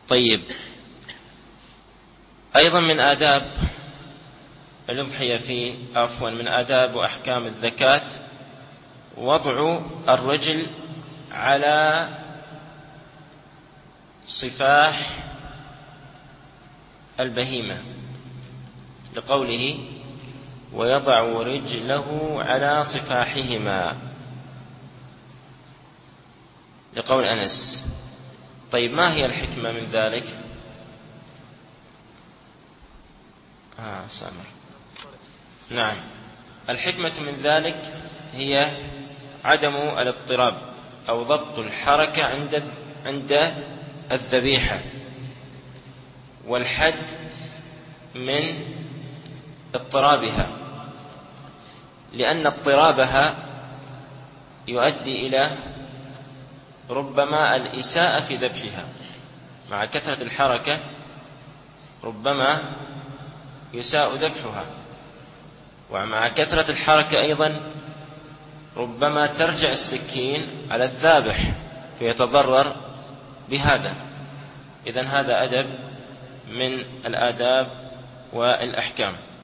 طيب، أيضا من آداب الأضحية من آداب وأحكام الزكاة وضع الرجل على صفاح البهيمة، لقوله ويضع رجله على صفاحهما، لقول أنس. طيب، ما هي الحكمة من ذلك؟ سامر. نعم، الحكمة من ذلك هي عدم الاضطراب أو ضبط الحركة عند الذبيحة، والحد من اضطرابها، لأن اضطرابها يؤدي إلى ربما الإساءة في ذبحها. مع كثرة الحركة ربما يساء ذبحها، ومع كثرة الحركة أيضا ربما ترجع السكين على الذابح فيتضرر بهذا. إذن هذا أدب من الآداب والأحكام.